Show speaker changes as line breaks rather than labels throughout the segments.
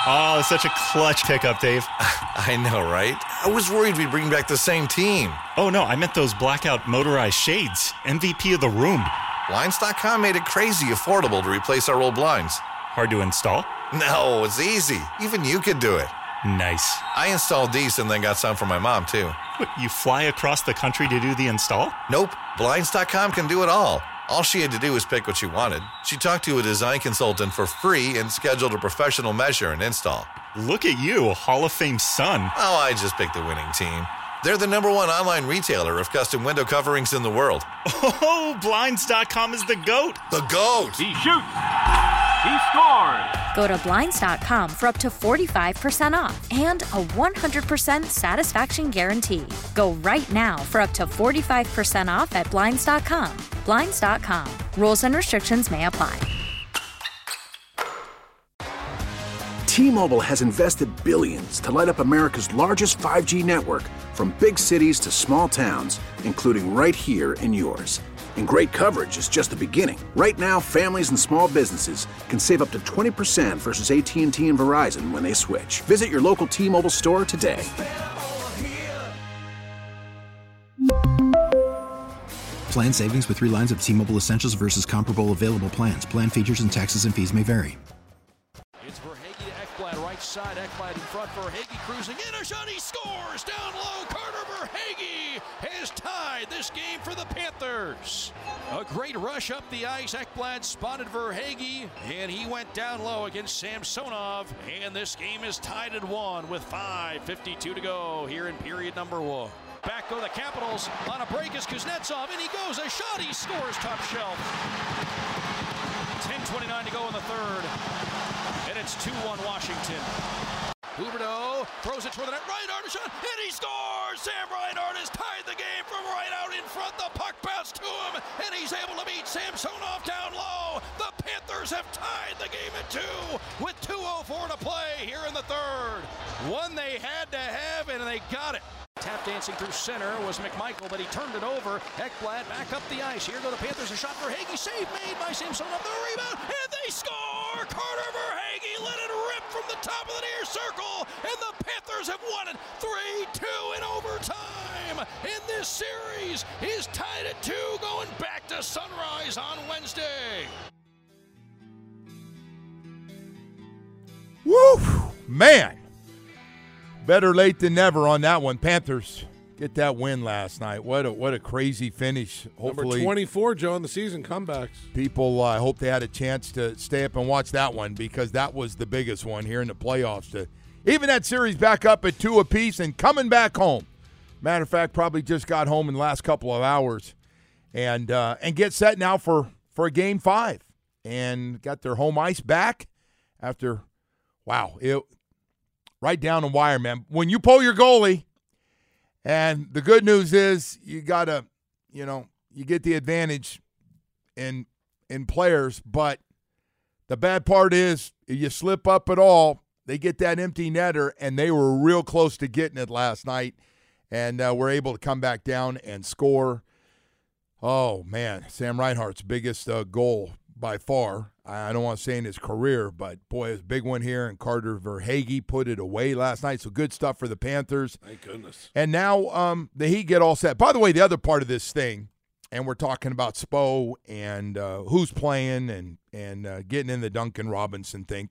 Oh, such a clutch pickup, Dave.
I know, right? I was worried we'd bring back the same team.
Oh, no, I meant those blackout motorized shades. MVP of the room.
Blinds.com made it crazy affordable to replace our old blinds.
Hard to install?
No, it's easy. Even you could do it.
Nice.
I installed these and then got some for my mom, too.
What, you fly across the country to do the install?
Nope. Blinds.com can do it all. All she had to do was pick what she wanted. She talked to a design consultant for free and scheduled a professional measure and install.
Look at you, Hall of Fame son.
Oh, I just picked the winning team. They're the #1 online retailer of custom window coverings in the world.
Oh, Blinds.com is the GOAT.
The GOAT!
He shoots. He scores.
Go to Blinds.com for up to 45% off and a 100% satisfaction guarantee. Go right now for up to 45% off at Blinds.com. Blinds.com. Rules and restrictions may apply.
T-Mobile has invested billions to light up America's largest 5G network, from big cities to small towns, including right here in yours. And great coverage is just the beginning. Right now, families and small businesses can save up to 20% versus AT&T and Verizon when they switch. Visit your local T-Mobile store today.
Plan savings with 3 lines of T-Mobile Essentials versus comparable available plans. Plan features and taxes and fees may vary.
It's Verhaeghe to Ekblad, right side. Ekblad in front. Verhaeghe cruising in a shot. He scores down low. Carter Verhaeghe has tied this game for the Panthers. A great rush up the ice. Ekblad spotted Verhaeghe, and he went down low against Samsonov. And this game is tied at 1 with 5:52 to go here in period number 1. Back go the Capitals. On a break is Kuznetsov, and he goes a shot. He scores top shelf. 10:29 to go in the third, and it's 2-1 Washington. Huberdeau throws it toward the net. Reinhart a shot, and he scores! Sam Reinhart has tied the game from right out in front. The puck bounced to him, and he's able to beat Samsonov down low. The Panthers have tied the game at 2 with 2:04 to play here in the third. One they had to have, and they got it. Tap dancing through center was McMichael, but he turned it over. Ekblad back up the ice. Here go the Panthers. A shot for Verhaeghe. Save made by Samsonov. The rebound, and they score! Carter Verhaeghe let it rip from the top of the near circle, and the Panthers have won it 3-2 in overtime. And this series is tied at 2 going back to Sunrise on Wednesday.
Woo! Man! Better late than never on that one. Panthers get that win last night. What a crazy finish. Hopefully,
number 24, Joe, in the season comebacks.
People, I hope they had a chance to stay up and watch that one, because that was the biggest one here in the playoffs. To even that series back up at 2 apiece and coming back home. Matter of fact, probably just got home in the last couple of hours, and get set now for a Game 5, and got their home ice back after. Wow, right down the wire, man. When you pull your goalie, and the good news is you gotta, you get the advantage in players, but the bad part is if you slip up at all, they get that empty netter, and they were real close to getting it last night, and were able to come back down and score. Oh, man, Sam Reinhart's biggest goal by far. I don't want to say in his career, but, boy, it was a big one here, and Carter Verhaeghe put it away last night. So good stuff for the Panthers.
Thank goodness.
And now the Heat get all set. By the way, the other part of this thing, and we're talking about Spo and who's playing and getting in the Duncan Robinson thing.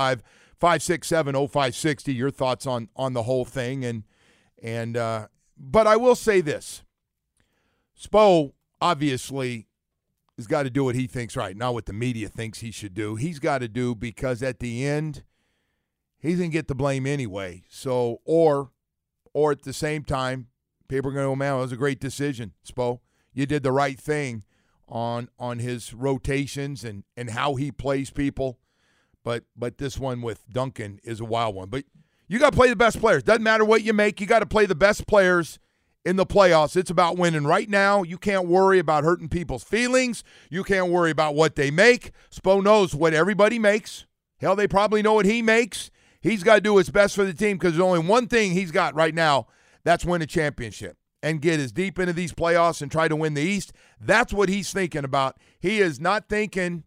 305-567-0560, your thoughts on the whole thing. But I will say this. Spo obviously has got to do what he thinks right, not what the media thinks he should do. He's got to do, because at the end, he's going to get the blame anyway. So, or at the same time, people are going to go, man, it was a great decision, Spo. You did the right thing on his rotations and how he plays people. But this one with Duncan is a wild one. But you got to play the best players. Doesn't matter what you make. You got to play the best players in the playoffs. It's about winning. Right now, you can't worry about hurting people's feelings. You can't worry about what they make. Spo knows what everybody makes. Hell, they probably know what he makes. He's got to do what's best for the team, because there's only one thing he's got right now. That's win a championship and get as deep into these playoffs and try to win the East. That's what he's thinking about. He is not thinking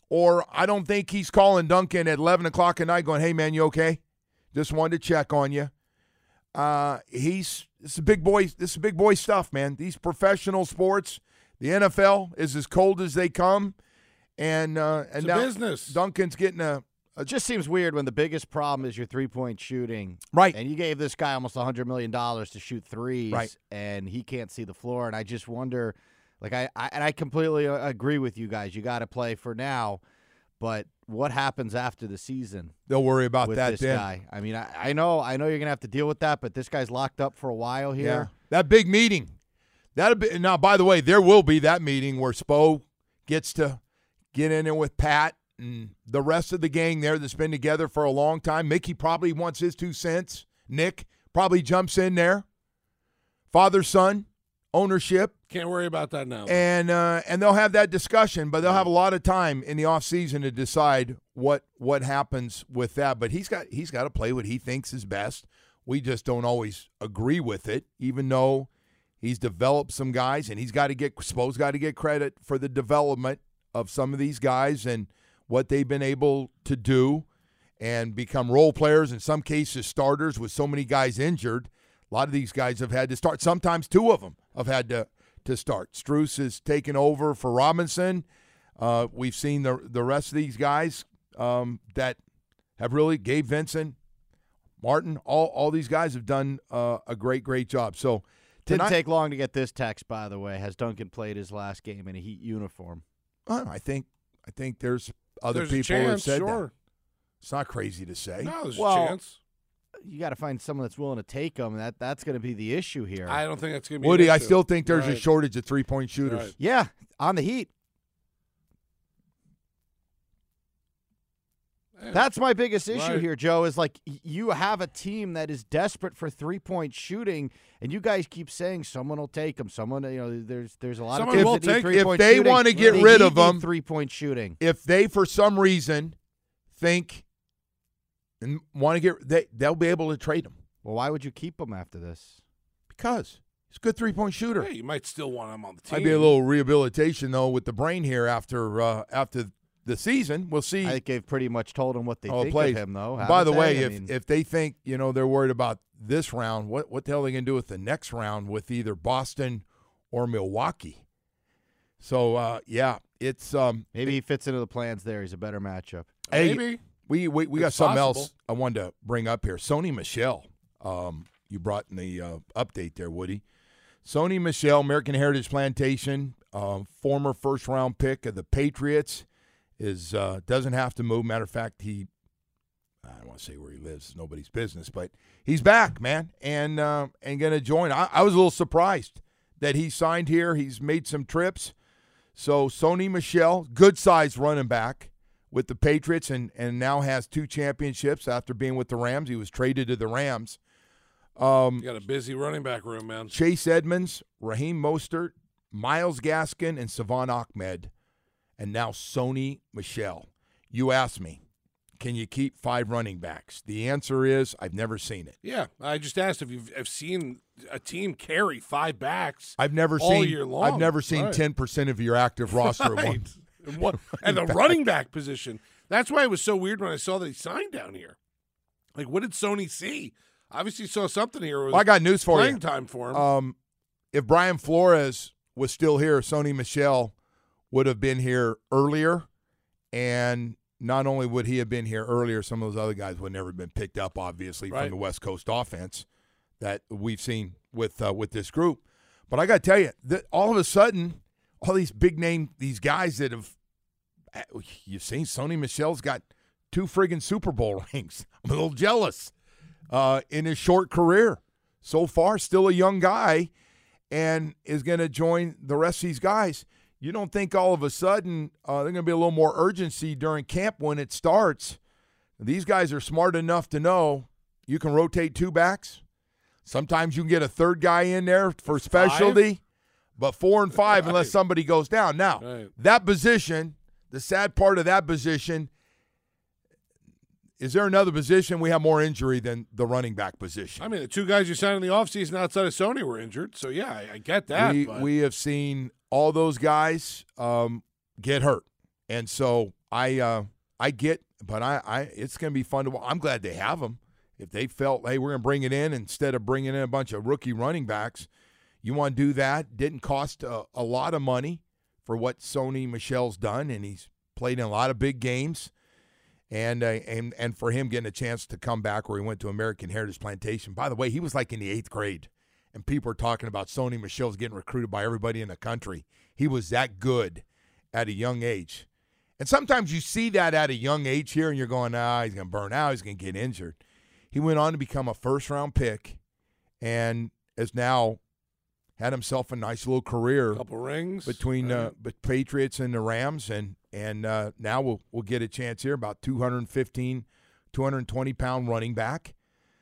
Or I don't think he's calling Duncan at 11 o'clock at night going, hey, man, you okay? Just wanted to check on you. This is big boy stuff, man. These professional sports, the NFL is as cold as they come. And now
business.
Duncan's getting
it just seems weird when the biggest problem is your three-point shooting.
Right.
And you gave this guy almost $100 million to shoot threes,
right,
and he can't see the floor. And I just wonder, like, I completely agree with you guys. You got to play for now, but what happens after the season?
They'll worry about
with
that
this
then.
guy. I mean, I know you're going to have to deal with that, but this guy's locked up for a while here.
Yeah. That big meeting. Now, by the way, there will be that meeting where Spo gets to get in there with Pat and the rest of the gang there that's been together for a long time. Mickey probably wants his 2 cents. Nick probably jumps in there. Father, son, ownership.
Can't worry about that now.
And they'll have that discussion, but they'll have a lot of time in the offseason to decide what happens with that. But he's got to play what he thinks is best. We just don't always agree with it, even though he's developed some guys, and Spo's got to get credit for the development of some of these guys and what they've been able to do and become role players, in some cases starters with so many guys injured. A lot of these guys have had to start. Sometimes 2 of them have had to start. Strus has taken over for Robinson. We've seen the rest of these guys that have really, Gabe Vincent, Martin, all these guys have done a great job. So
didn't take long to get this text, by the way. Has Duncan played his last game in a Heat uniform?
I think there's other
there's
people
a chance,
who have said
sure.
that. It's not crazy to say.
No, there's
a
chance.
You got to find someone that's willing to take him. That's going to be the issue here.
I don't think that's going to be
Woody,
an
I
issue.
still think there's a
Right.
shortage of three-point shooters.
Right.
Yeah, on the Heat. That's my biggest issue here, Joe, is like you have a team that is desperate for three-point shooting, and you guys keep saying someone will take them. Someone, there's a lot
Someone
of
will
teams that need
take-
three-point
if they
shooting.
want to get
The
rid
Heat
of them,
need three-point shooting.
if they for some reason think and want to they'll be able to trade him.
Well, why would you keep him after this?
Because he's a good three-point shooter.
Hey, you might still want him on the team.
Might be a little rehabilitation though with the brain here after the season. We'll see.
I think they've pretty much told him what they think
plays.
of him, though.
By the
haven't
way,
they?
if they think they're worried about this round, what the hell are they going to do with the next round with either Boston or Milwaukee? So it's
maybe he fits into the plans there. He's a better matchup.
Hey,
Maybe.
we got
It's
something
possible.
else I wanted to bring up here. Sony Michel, you brought in the update there, Woody. Sony Michel, American Heritage Plantation, former first-round pick of the Patriots, doesn't have to move. Matter of fact, I don't want to say where he lives. It's nobody's business, but he's back, man, and going to join. I was a little surprised that he signed here. He's made some trips. So Sony Michel, good-sized running back with the Patriots and now has 2 championships after being with the Rams. He was traded to the Rams.
You got a busy running back room, man.
Chase Edmonds, Raheem Mostert, Myles Gaskin, and Savon Ahmed, and now Sony Michel. You asked me, can you keep 5 running backs? The answer is I've never seen it.
Yeah, I just asked if you've seen a team carry 5 backs.
I've never
all
seen
year long.
I've never seen
Right.
10% of your active roster.
Right. And the running back position. That's why it was so weird when I saw that he signed down here. Like, what did Sony see? Obviously saw something here. It was
Well, I got news for
playing
you.
time for him.
If Brian Flores was still here, Sony Michel would have been here earlier, and not only would he have been here earlier, some of those other guys would never have been picked up, obviously,
Right.
from the West Coast offense that we've seen with this group. But I got to tell you, that all of a sudden, all these big name, these guys that have, you've seen Sony Michel's got 2 friggin' Super Bowl rings. I'm a little jealous in his short career. So far, still a young guy, and is going to join the rest of these guys. You don't think all of a sudden there's going to be a little more urgency during camp when it starts. These guys are smart enough to know you can rotate 2 backs. Sometimes you can get a 3rd guy in there for specialty, but 4 and 5 unless somebody goes down. Now, that position, the sad part of that position, is there another position we have more injury than the running back position?
I mean, the 2 guys you signed in the offseason outside of Sony were injured. So, yeah, I get that.
We have seen all those guys get hurt. And so I get, but it's going to be fun to watch. I'm glad they have him. If they felt, hey, we're going to bring it in instead of bringing in a bunch of rookie running backs, you want to do that. Didn't cost a lot of money for what Sony Michel's done, and he's played in a lot of big games. And for him getting a chance to come back where he went to American Heritage Plantation. By the way, he was like in the 8th grade, and people were talking about Sony Michel's getting recruited by everybody in the country. He was that good at a young age. And sometimes you see that at a young age here, and you're going, he's going to burn out, he's going to get injured. He went on to become a first-round pick and has now had himself a nice little career.
Couple rings.
Between the Patriots and the Rams, and now we'll get a chance here, about 215, 220-pound running back.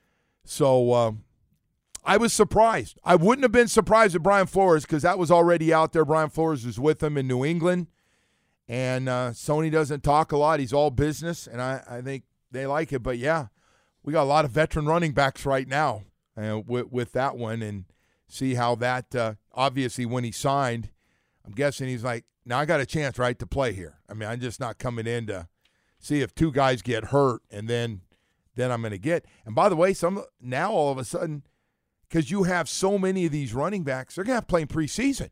So I was surprised. I wouldn't have been surprised at Brian Flores because that was already out there. Brian Flores was with him in New England, and Sony doesn't talk a lot. He's all business, and I think they like it. But, yeah, we got a lot of veteran running backs right now with that one, and see how that obviously when he signed, I'm guessing he's like, now I got a chance, right, to play here. I mean, I'm just not coming in to see if two guys get hurt and then I'm going to get. And by the way, now all of a sudden, because you have so many of these running backs, they're going to have to play in preseason.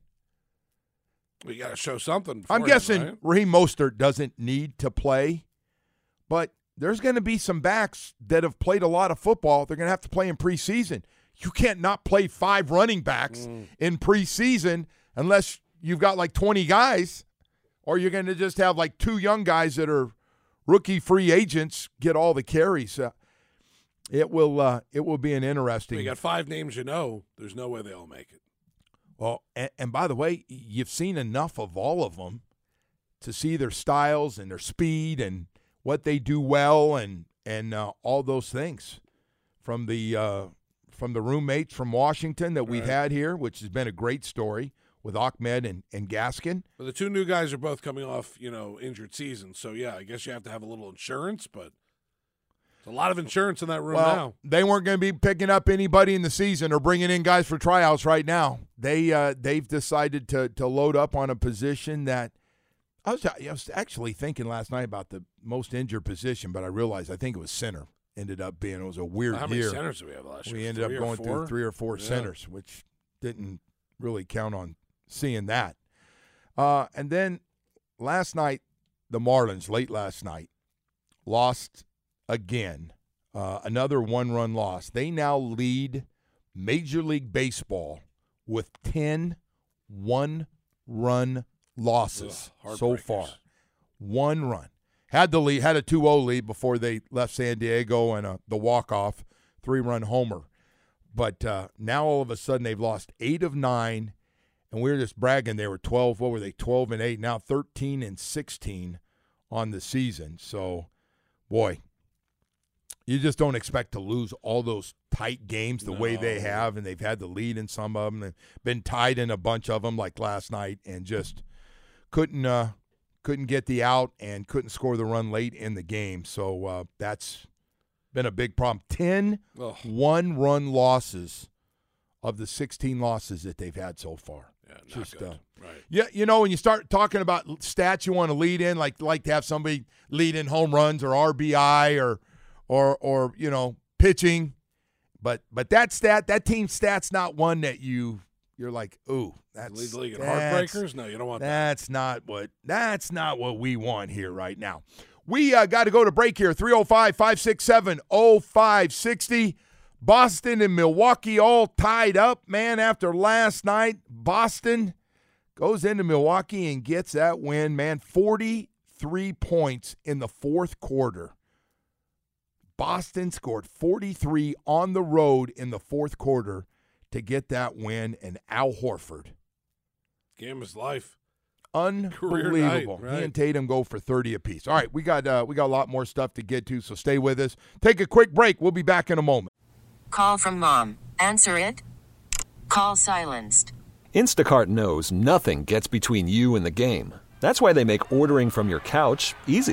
We got to show something.
I'm guessing Raheem Mostert doesn't need to play, but there's going to be some backs that have played a lot of football. They're going to have to play in preseason. You can't not play 5 running backs in preseason unless you've got like 20 guys, or you're going to just have like 2 young guys that are rookie free agents get all the carries. It will be an interesting.
You got 5 names there's no way they all make it.
Well, and by the way, you've seen enough of all of them to see their styles and their speed and what they do well and all those things from the roommates from Washington that we've had here, which has been a great story with Ahmed and Gaskin.
Well, the 2 new guys are both coming off, injured seasons. So, yeah, I guess you have to have a little insurance, but there's a lot of insurance in that room now.
They weren't going to be picking up anybody in the season or bringing in guys for tryouts right now. They've decided to load up on a position that I was actually thinking last night about the most injured position, but I realized I think it was center. Ended up being, it was a weird year.
How many centers did we have last year?
We ended up going through 3 or 4 centers, which didn't really count on seeing that. And then last night, the Marlins, late last night, lost again. Another 1-run loss. They now lead Major League Baseball with 10 1-run losses so far. 1 run. Had the lead, had a 2-0 lead before they left San Diego and the walk-off 3-run homer. But now all of a sudden they've lost 8 of 9, and we were just bragging they were 12. What were they? 12 and 8. Now 13 and 16 on the season. So, boy, you just don't expect to lose all those tight games the way they have, and they've had the lead in some of them and been tied in a bunch of them like last night, and just couldn't get the out and couldn't score the run late in the game. So that's been a big problem. 10 1-run losses of the 16 losses that they've had so far.
Yeah, not good. Right.
Yeah, when you start talking about stats you want to lead in, like to have somebody lead in home runs or RBI or pitching, but that team stat's not one that you're like, ooh, that's
lead the league in heartbreakers. No, you don't want that.
That's not what we want here right now. We got to go to break here. 305-567-0560. Boston and Milwaukee all tied up, man. After last night, Boston goes into Milwaukee and gets that win, man. 43 points in the fourth quarter. Boston scored 43 on the road in the fourth quarter to get that win, and Al Horford.
Game of his life.
Unbelievable.
Night, right?
He and Tatum go for 30 apiece. All right, we got a lot more stuff to get to, so stay with us. Take a quick break. We'll be back in a moment.
Call from mom. Answer it. Call silenced.
Instacart knows nothing gets between you and the game. That's why they make ordering from your couch easy.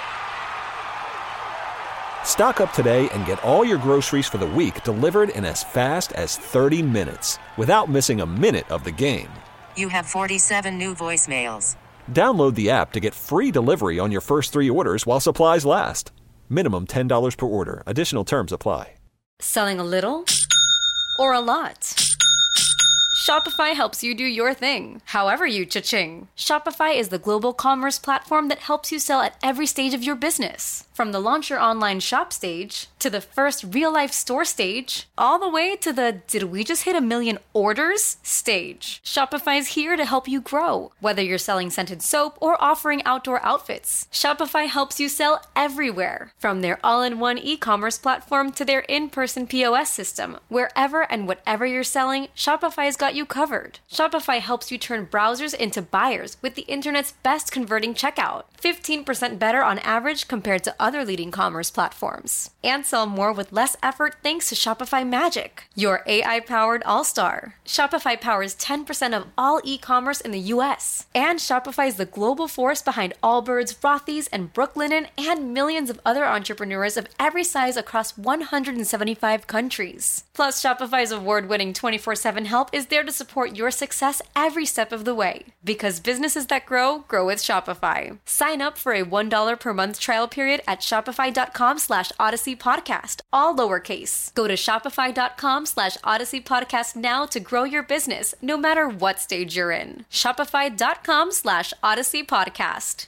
Stock up today and get all your groceries for the week delivered in as fast as 30 minutes without missing a minute of the game.
You have 47 new voicemails.
Download the app to get free delivery on your first 3 orders while supplies last. Minimum $10 per order. Additional terms apply.
Selling a little or a lot? Shopify helps you do your thing, however you cha-ching. Shopify is the global commerce platform that helps you sell at every stage of your business. From the launch your online shop stage, to the first real-life store stage, all the way to the did we just hit 1 million orders stage. Shopify's here to help you grow. Whether you're selling scented soap or offering outdoor outfits, Shopify helps you sell everywhere. From their all-in-one e-commerce platform to their in-person POS system, wherever and whatever you're selling, Shopify's got you covered. Shopify helps you turn browsers into buyers with the internet's best converting checkout. 15% better on average compared to other leading commerce platforms. And sell more with less effort thanks to Shopify Magic, your AI-powered all-star. Shopify powers 10% of all e-commerce in the U.S. And Shopify is the global force behind Allbirds, Rothy's, and Brooklinen, and millions of other entrepreneurs of every size across 175 countries. Plus, Shopify's award-winning 24/7 help is there to support your success every step of the way. Because businesses that grow, grow with Shopify. Sign up for a $1 per month trial period at shopify.com/Odyssey Podcast, all lowercase. Go to shopify.com/Odyssey Podcast now to grow your business, no matter what stage you're in. Shopify.com/Odyssey Podcast.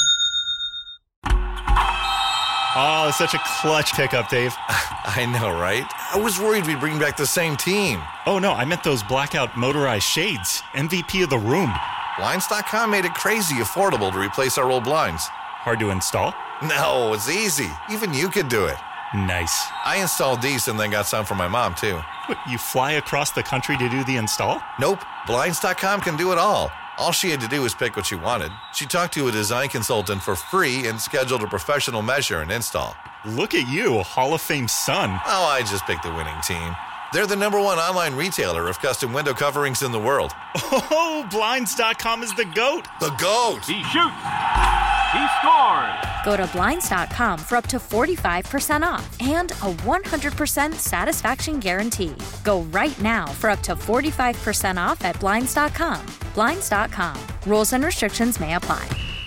Oh, it's such a clutch pickup, Dave.
I know, right? I was worried we'd bring back the same team.
Oh, no, I meant those blackout motorized shades. MVP of the room.
Blinds.com made it crazy affordable to replace our old blinds.
Hard to install?
No, it's easy. Even you could do it.
Nice.
I installed these and then got some for my mom, too.
What, you fly across the country to do the install?
Nope. Blinds.com can do it all. All she had to do was pick what she wanted. She talked to a design consultant for free and scheduled a professional measure and install.
Look at you, Hall of Fame son.
Oh, I just picked the winning team. They're the #1 online retailer of custom window coverings in the world.
Oh, Blinds.com is the GOAT.
The GOAT!
He shoots. He scores.
Go to Blinds.com for up to 45% off and a 100% satisfaction guarantee. Go right now for up to 45% off at Blinds.com. Blinds.com. Rules and restrictions may apply.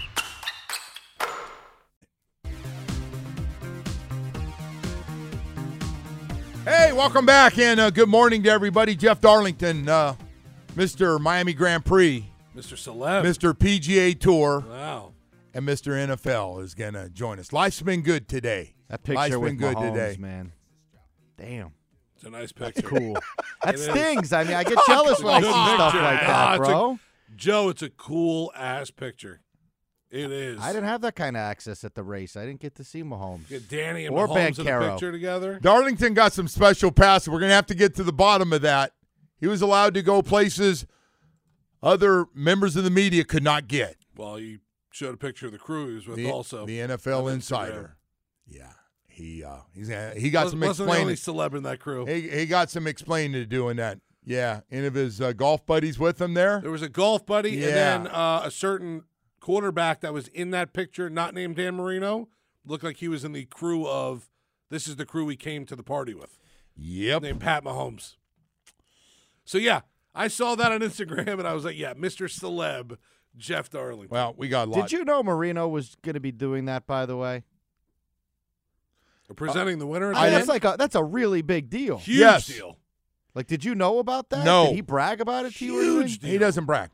Hey, welcome back, and good morning to everybody. Jeff Darlington, Mr. Miami Grand Prix,
Mr. Celeb,
Mr. PGA Tour,
wow,
and Mr. NFL is going to join us. Life's been good today.
That picture
Life's
with
been good
Mahomes,
today,
man. Damn.
It's a nice picture.
That's cool. That stings. I mean, I get jealous when I see stuff like that, bro.
Joe, it's a cool-ass picture. It is.
I didn't have that kind of access at the race. I didn't get to see Mahomes.
Get Danny and
or
Mahomes in a
Banchero.
picture together.
Darlington got some special passes. We're going to have to get to the bottom of that. He was allowed to go places other members of the media could not get.
Well, you showed a picture of the crew he was with also.
The NFL insider. Yeah. He got some
wasn't the only
explaining.
celeb in that crew.
He got some explaining to do in that. Yeah. Any of his golf buddies with him there?
There was a golf buddy
Yeah.
and then a certain quarterback that was in that picture, not named Dan Marino, looked like he was in the crew of, this is the crew we came to the party with.
Yep.
Named Pat Mahomes. So, yeah, I saw that on Instagram, and I was like, yeah, Mr. Celeb, Jeff Darlington.
Well, we got a lot.
Did you know Marino was going to be doing that, by the way?
Presenting the winner?
That's a really big deal.
Huge deal.
Like, did you know about that?
No.
Did he brag about it to you?
Huge deal.
He doesn't brag.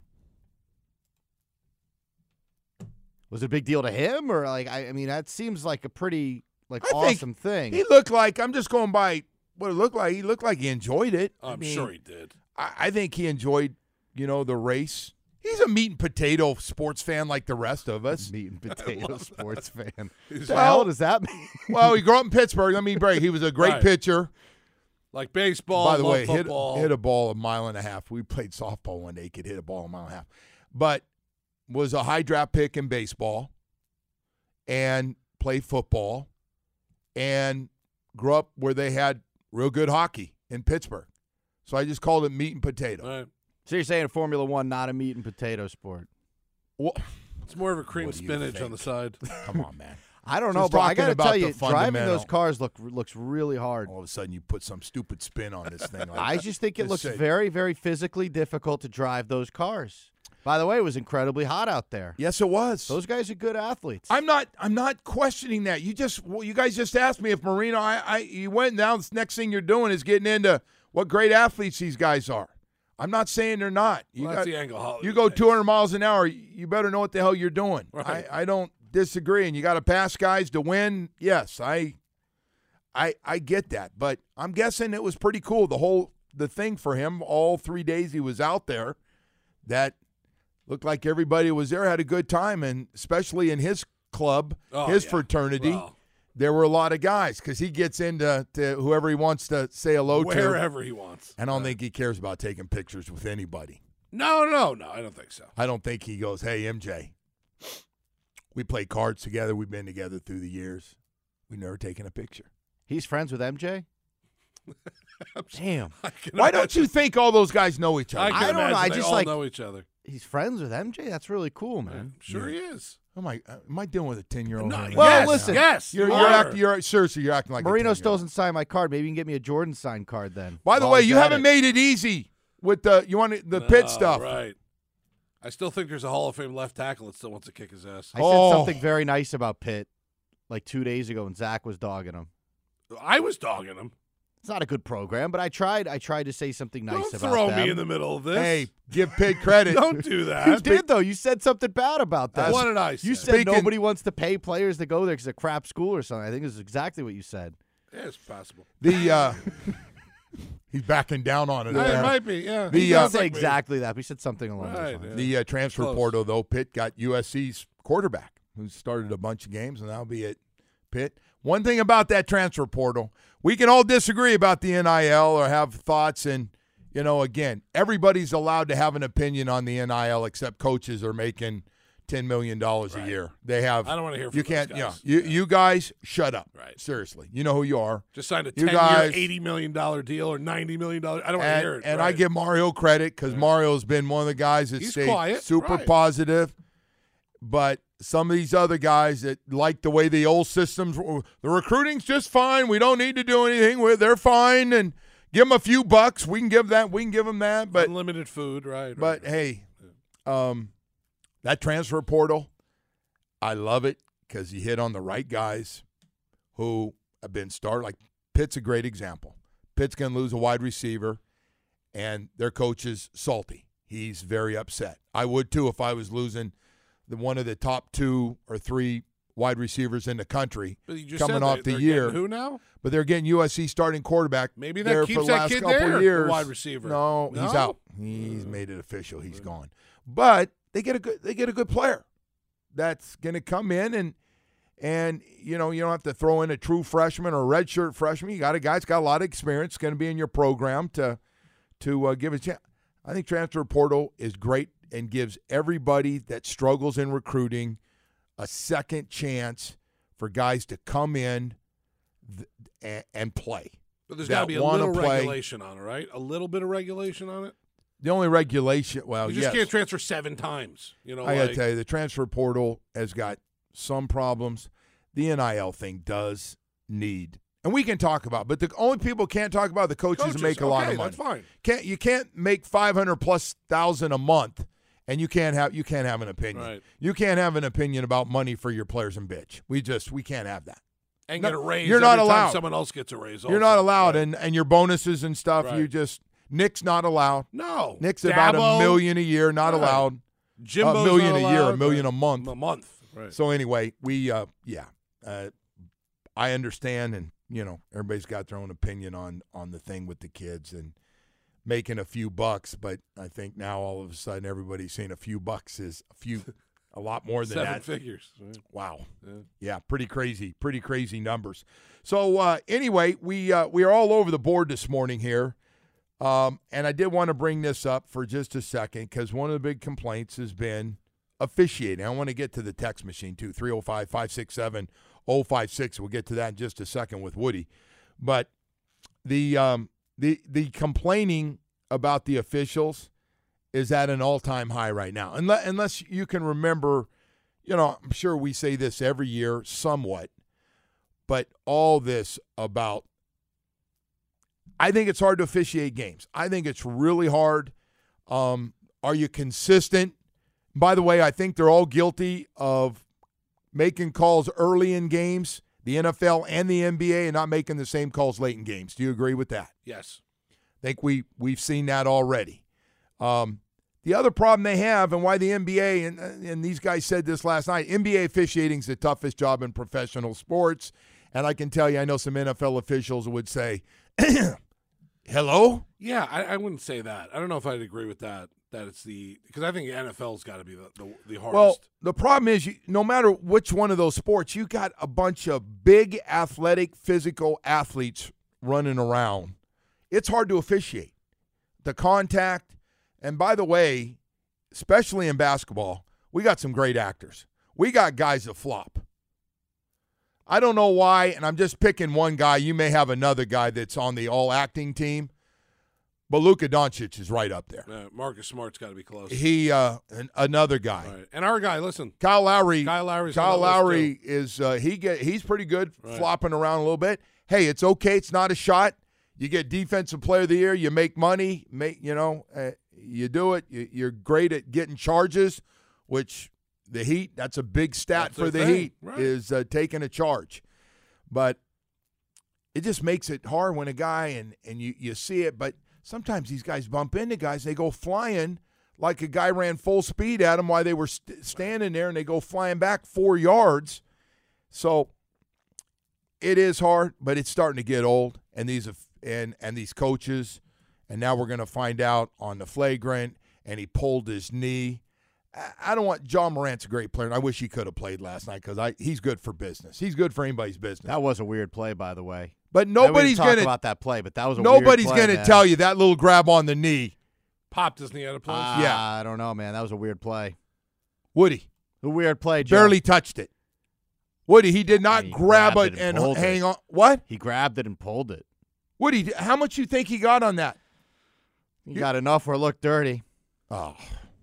Was it a big deal to him, or I mean, that seems like a pretty awesome thing.
He looked like, I'm just going by what it looked like. He looked like he enjoyed it.
I'm sure he did.
I think he enjoyed, the race. He's a meat and potato sports fan like the rest of us.
Meat and potato sports fan. What the
Well,
hell does that mean?
Well, he grew up in Pittsburgh. Let me break. He was a great
Right.
pitcher.
Like baseball,
By the
love
way,
football.
hit a ball a mile and a half. We played softball one day. He could hit a ball a mile and a half. But was a high draft pick in baseball and played football and grew up where they had real good hockey in Pittsburgh. So I just called it meat and potato.
Right.
So you're saying Formula One, not a meat and potato sport?
Well,
It's more of a cream
What do you
spinach
think?
on the side.
come on, man.
I don't know,
Just
bro. I
talking
got to
about
tell
the
you, driving those
fundamental.
cars looks really hard.
All of a sudden, you put some stupid spin on this thing. Like
I just think it
Just
looks
say-
very, very physically difficult to drive those cars. By the way, it was incredibly hot out there.
Yes, it was.
Those guys are good athletes.
I'm not questioning that. You guys just asked me if Marino. You went now. The next thing you're doing is getting into what great athletes these guys are. I'm not saying they're not.
That's the angle Hollywood
you go
takes.
200 miles an hour. You better know what the hell you're doing.
Right.
I don't disagree. And you got to pass guys to win. Yes, I get that. But I'm guessing it was pretty cool. The thing for him, all 3 days he was out there, that looked like everybody was there, had a good time, and especially in his club, his fraternity. Wow. There were a lot of guys because he gets into whoever he wants to say hello to.
Wherever he wants.
I don't think he cares about taking pictures with anybody.
No, I don't think so.
I don't think he goes, hey, MJ, we play cards together. We've been together through the years. We've never taken a picture.
He's friends with MJ? Damn.
Why don't you think all those guys know each other?
I don't know. I just
all know each other.
He's friends with MJ? That's really cool, man.
Sure he is.
Am I dealing with a 10-year-old?
No,
well, listen.
Yes,
you're seriously, you're acting like
Marino
a 10-year-old.
still doesn't sign my card. Maybe you can get me a Jordan signed card then.
By the way, you haven't made it easy with the Pitt stuff.
Right. I still think there's a Hall of Fame left tackle that still wants to kick his ass.
I said something very nice about Pitt like 2 days ago when Zach was dogging him.
I was dogging him.
It's not a good program, but I tried to say something nice
Don't
about them.
throw me in the middle of this.
Hey, give Pitt credit.
Don't do that.
You did, though. You said something bad about that.
What did I say?
You said nobody wants to pay players to go there because it's a crap school or something. I think this is exactly what you said.
Yeah, it's possible.
He's backing down on it.
It might be, yeah.
He didn't say exactly that, but he said something along those lines.
The transfer portal, though, Pitt got USC's quarterback who started a bunch of games, and that'll be at Pitt. One thing about that transfer portal, we can all disagree about the NIL or have thoughts, and, again, everybody's allowed to have an opinion on the NIL except coaches are making $10 million a year. They have.
I don't want to hear from
you
those
can't.
guys.
You guys shut up.
Right.
Seriously, you know who you are.
Just signed a
10-year,
$80 million deal or $90 million. I don't want to hear it.
And I give Mario credit because Mario's been one of the guys that stayed
quiet.
super positive. But some of these other guys that like the way the old systems, the recruiting's just fine. We don't need to do anything. They're fine, and give them a few bucks. We can give that. We can give them that. But
unlimited food, right?
But hey, that transfer portal, I love it because you hit on the right guys who have been started. Like Pitt's a great example. Pitt's going to lose a wide receiver, and their coach is salty. He's very upset. I would too if I was losing one of the top 2 or 3 wide receivers in the country coming off the year.
Who now?
But they're getting USC starting quarterback.
Maybe that
there
keeps
for the
that
last
kid
couple
there,
years.
the wide receiver.
No, he's out. He's made it official. He's gone. But they get a good player that's going to come in and you don't have to throw in a true freshman or a redshirt freshman. You got a guy that's got a lot of experience, going to be in your program to give a chance. I think transfer portal is great and gives everybody that struggles in recruiting a second chance for guys to come in and play.
But there's got to be a little regulation on it, right? A little bit of regulation on it?
The only regulation,
you just can't transfer 7 times.
I got to tell you, the transfer portal has got some problems. The NIL thing does need, and we can talk about, but the only people can't talk about the coaches who make a lot of money.
That's fine.
You can't make $500,000+ a month, and you can't have an opinion.
Right.
You can't have an opinion about money for your players and bitch. We can't have that.
And get a raise.
You're not
every
allowed.
Time someone else gets a raise.
You're not allowed, and your bonuses and stuff.
Right.
Nick's not allowed.
No.
Nick's about $1 million a year, not allowed.
Jimbo's
$1 million
not
a year,
allowed,
$1 million a month.
A month. Right.
So anyway, I understand, and everybody's got their own opinion on the thing with the kids and making a few bucks. But I think now all of a sudden everybody's saying a few bucks is a lot more than
7
that.
figures. Right.
Wow. Yeah, pretty crazy numbers. So anyway, we are all over the board this morning here. And I did want to bring this up for just a second because one of the big complaints has been officiating. I want to get to the text machine too, 305-567-056. We'll get to that in just a second with Woody. But the complaining about the officials is at an all-time high right now. Unless you can remember, I'm sure we say this every year somewhat, but all this about I think it's hard to officiate games. I think it's really hard. Are you consistent? By the way, I think they're all guilty of making calls early in games, the NFL and the NBA, and not making the same calls late in games. Do you agree with that?
Yes.
I think we've seen that already. The other problem they have, and why the NBA, and these guys said this last night, NBA officiating is the toughest job in professional sports. And I can tell you, I know some NFL officials would say, hello?
Yeah, I wouldn't say that. I don't know if I'd agree with that it's because I think the NFL's got to be the hardest.
Well, the problem is, no matter which one of those sports, you got a bunch of big, athletic, physical athletes running around. It's hard to officiate. The contact, and by the way, especially in basketball, we got some great actors. We got guys that flop. I don't know why, and I'm just picking one guy. You may have another guy that's on the all-acting team, but Luka Doncic is right up there.
Marcus Smart's got to be close.
Another guy.
Right. And our guy, listen.
Kyle Lowry
is
he's pretty good flopping around a little bit. Hey, it's okay. It's not a shot. You get Defensive Player of the Year. You make money. You do it. You're great at getting charges, which the Heat, that's a big stat for the Heat, is taking a charge. But it just makes it hard when a guy, and you see it, but sometimes these guys bump into guys. They go flying like a guy ran full speed at them while they were standing there, and they go flying back 4 yards. So it is hard, but it's starting to get old, and these coaches, and now we're going to find out on the flagrant, and he pulled his knee. I don't want – John Morant's a great player, and I wish he could have played last night because he's good for business. He's good for anybody's business.
That was a weird play, by the way.
But nobody's going to –
about that play, but that was a weird play.
Nobody's going to tell you that little grab on the knee.
Popped his knee out of place?
Yeah.
I don't know, man. That was a weird play.
Woody.
A weird play, Joe.
Barely touched it. Woody, he did not grab it and hang on. What?
He grabbed it and pulled it.
Woody, how much you think he got on that?
He got enough where it looked dirty.
Oh.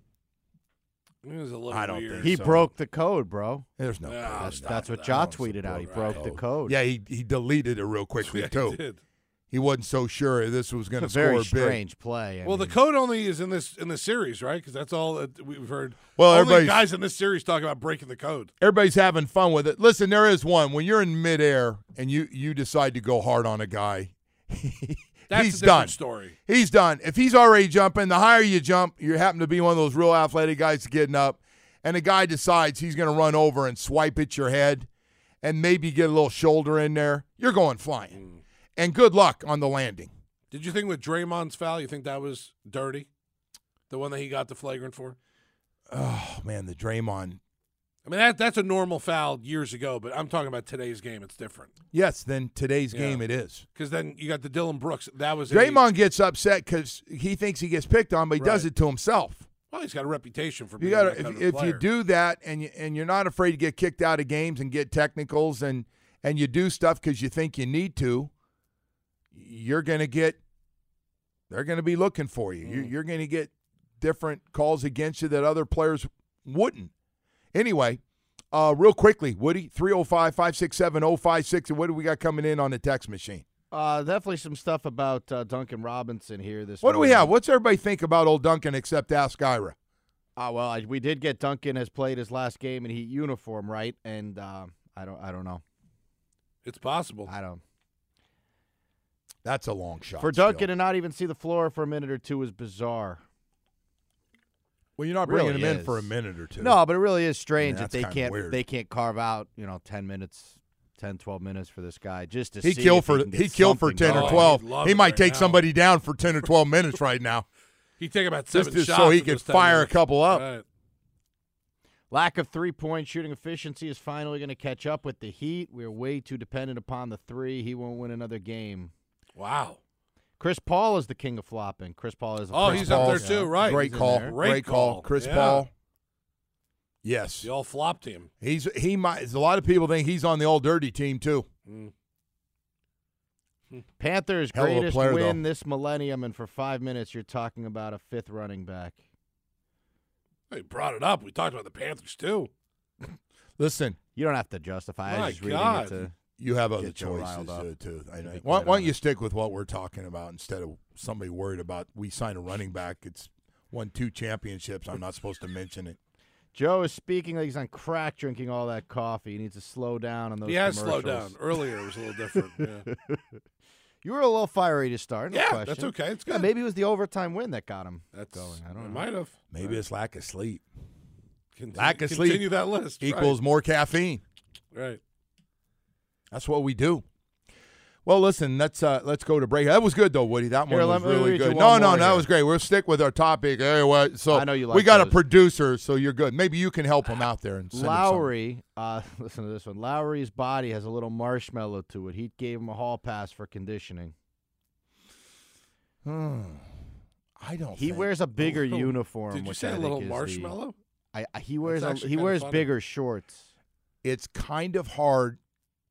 It was a little
I don't
weird.
think
He
so.
broke the code, bro.
There's no
Yeah,
code.
That's what Ja tweeted out. He broke the code.
Yeah, he deleted it real quickly,
Yeah,
too.
he did.
He wasn't so sure this was going to
It's a
score
very
big.
strange play.
The code only is in the series, right? Because that's all that we've heard.
Well,
only
everybody's-
guys in this series talk about breaking the code.
Everybody's having fun with it. Listen, there is one. When you're in midair and you decide to go hard on a guy,
That's
he's
a different
done.
story.
He's done. If he's already jumping, the higher you jump, you happen to be one of those real athletic guys getting up, and the guy decides he's going to run over and swipe at your head and maybe get a little shoulder in there, you're going flying. And good luck on the landing.
Did you think with Draymond's foul, you think that was dirty? The one that he got the flagrant for?
Oh, man, the Draymond.
I mean, that's a normal foul years ago, but I'm talking about today's game. It's different.
Yes, then today's game it is.
Because then you got the Dylan Brooks. That was
Draymond gets upset because he thinks he gets picked on, but he does it to himself.
Well, he's got a reputation for
You
being
got
that kind of
if
player.
you do that and you're not afraid to get kicked out of games and get technicals and you do stuff because you think you need to, you're going to get. They're going to be looking for you. You're going to get different calls against you that other players wouldn't. Anyway, real quickly, Woody, 305-567-0560. What do we got coming in on the text machine?
Definitely some stuff about Duncan Robinson here this
What do we
morning.
have? What's everybody think about old Duncan except Ask Ira?
Well, we did get Duncan has played his last game in Heat uniform, right? And I don't know.
It's possible.
I don't.
That's a long shot.
For Duncan to not even see the floor for a minute or two is bizarre.
Well, you're not bringing him in for a minute or two.
No, but it really is strange that
that's
they can't carve out 10 minutes, 10, 12 minutes for this guy just to
He
see
killed
if
for
he can get
he killed for
something
10 or
going.
12.
love
He
it
might
right
take
now.
somebody down for 10 or 12 minutes right now.
He'd take about 7
Just
shots
so he
in
could
those 10
fire
minutes.
a couple up.
Right.
Lack of three-point shooting efficiency is finally going to catch up with the Heat. We're way too dependent upon the three. He won't win another game.
Wow.
Chris Paul is the king of flopping. Chris Paul is.
He's up there too, right?
Great
He's in
call.
there.
Great call. Chris
Yeah.
Paul. Yes.
The all flop team.
He might. A lot of people think he's on the all dirty team too.
Panthers'
Hell of a
greatest
player,
win
though.
this millennium, and for 5 minutes you're talking about a fifth running back.
He brought it up. We talked about the Panthers too.
Listen,
You don't have to justify. I
My
was just reading
God.
it to
you have other
get you riled
choices
up.
too. I know.
Get
Why
you
don't you stick with what we're talking about instead of somebody worried about we sign a running back? It's won 2 championships. I'm not supposed to mention it.
Joe is speaking like he's on crack drinking all that coffee. He needs to slow down on those
He has
commercials.
slowed down. Earlier it was a little different. Yeah.
You were a little fiery to start. No
Yeah,
question.
that's okay. It's good.
Yeah, maybe it was the overtime win that got him going. I don't know.
Might have.
Maybe it's lack of sleep.
Lack of sleep. Continue that list.
Equals more caffeine.
Right.
That's what we do. Well, listen, let's go to break. That was good, though, Woody. That one was really good. No, that was great. We'll stick with our topic. Anyway, so
I know you like
we got
those.
a producer, so you're good. Maybe you can help him out there. And send
Lowry, listen to this one. Lowry's body has a little marshmallow to it. He gave him a hall pass for conditioning.
I don't.
He wears a bigger uniform.
Did you
which
say
I
a
think
little
is
marshmallow?
He wears
That's
he
actually
wears
kinda
bigger shorts.
It's kind of hard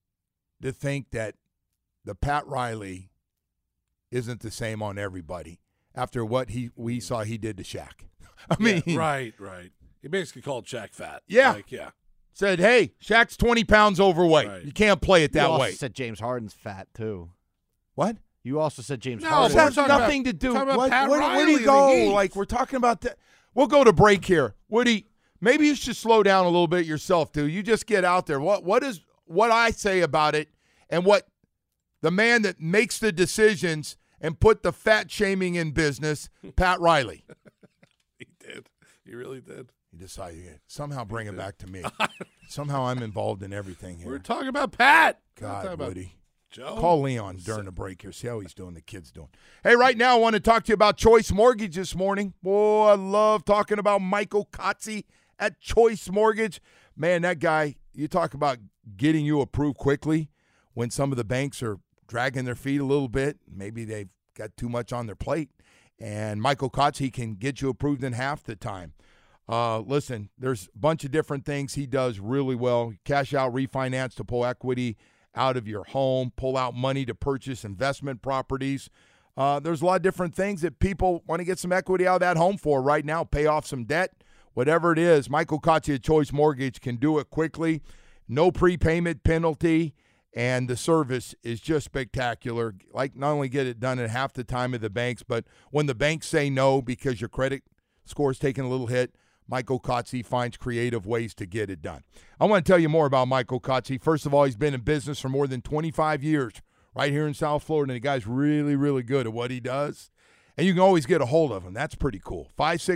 to think that the Pat Riley isn't the same on everybody after what we saw he did to Shaq. I mean,
right. He basically called Shaq fat.
Yeah. Said, hey, Shaq's 20 pounds overweight.
Right.
You can't play it that
You also
way.
said James Harden's fat too.
What?
You also said James
No,
Harden.
that's nothing to do. Where do you go? Like, we're talking about that. We'll go to break here. Woody, maybe you should slow down a little bit yourself, dude. You just get out there. What I say about it and what the man that makes the decisions and put the fat shaming in business, Pat Riley.
He did. He really did.
He decided to somehow bring it back to me. Somehow I'm involved in everything here.
We're talking about Pat.
God, Woody.
Joe.
Call Leon during the break here. See how he's doing, the kid's doing. Hey, right now I want to talk to you about Choice Mortgage this morning. Boy, I love talking about Michael Kotze at Choice Mortgage. Man, that guy, you talk about getting you approved quickly when some of the banks are dragging their feet a little bit. Maybe they've got too much on their plate. And Michael Kotze can get you approved in half the time. Listen, there's a bunch of different things he does really well. Cash out, refinance to pull equity out of your home, pull out money to purchase investment properties. There's a lot of different things that people want to get some equity out of that home for right now, pay off some debt, whatever it is. Michael Kotze at Choice Mortgage can do it quickly, no prepayment penalty, and the service is just spectacular. Like, not only get it done at half the time of the banks, but when the banks say no because your credit score is taking a little hit, Michael Kotze finds creative ways to get it done. I want to tell you more about Michael Kotze. First of all, he's been in business for more than 25 years right here in South Florida, and the guy's really, really good at what he does. And you can always get a hold of him. That's pretty cool.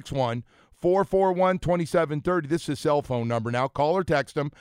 561-441-2730. This is his cell phone number now. Call or text him,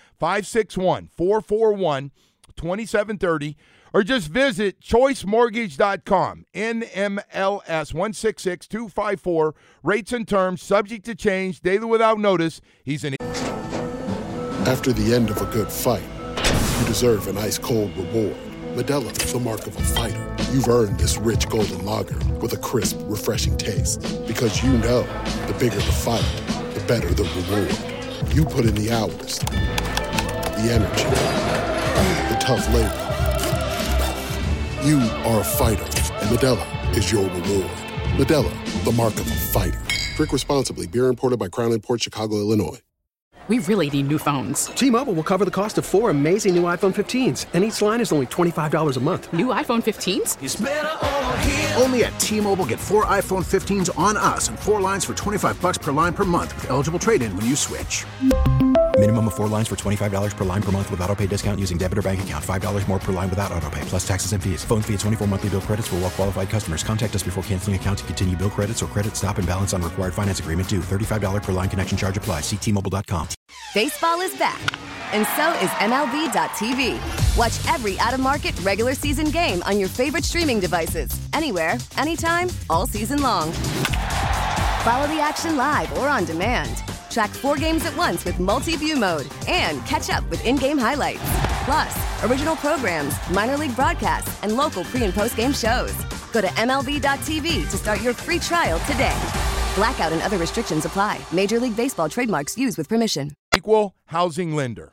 561-441-2730. Or just visit choicemortgage.com, NMLS 166254. Rates and terms subject to change, daily without notice. He's an.
After the end of a good fight, you deserve an ice-cold reward. Modelo is the mark of a fighter. You've earned this rich golden lager with a crisp, refreshing taste. Because you know, the bigger the fight, the better the reward. You put in the hours, the energy, the tough labor. You are a fighter, and Modelo is your reward. Modelo, the mark of a fighter. Drink responsibly. Beer imported by Crown Imports, Chicago, Illinois.
We really need new phones.
T-Mobile will cover the cost of 4 amazing new iPhone 15s, and each line is only $25 a month.
New iPhone 15s?
It's better over here. Only at T-Mobile, get 4 iPhone 15s on us and 4 lines for $25 per line per month with eligible trade-in when you switch.
Minimum of 4 lines for $25 per line per month with autopay discount using debit or bank account. $5 more per line without autopay, plus taxes and fees. Phone fee at 24 monthly bill credits for well-qualified customers. Contact us before canceling account to continue bill credits or credit stop and balance on required finance agreement due. $35 per line connection charge applies. See T-Mobile.com.
Baseball is back, and so is MLB.tv. Watch every out-of-market regular season game on your favorite streaming devices. Anywhere, anytime, all season long. Follow the action live or on demand. Track 4 games at once with multi-view mode and catch up with in-game highlights. Plus, original programs, minor league broadcasts, and local pre- and post-game shows. Go to MLB.tv to start your free trial today. Blackout and other restrictions apply. Major League Baseball trademarks used with permission.
Equal housing lender.